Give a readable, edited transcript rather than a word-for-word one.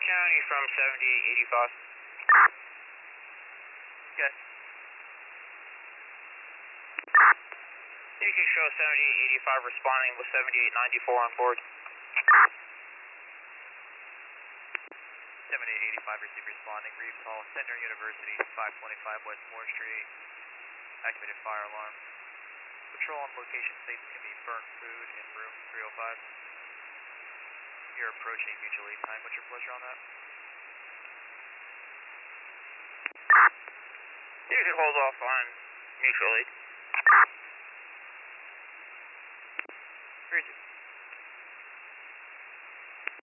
County from 7885. Okay. You can show 7885 responding with 7894 on board. 7885 received responding. Reeves Hall, Centenary University, 525 West Moore Street. Activated fire alarm. Patrol on location states can be burnt food in room 305. You're approaching mutual aid time. What's your pleasure on that? You can hold off on mutual aid. 3-2.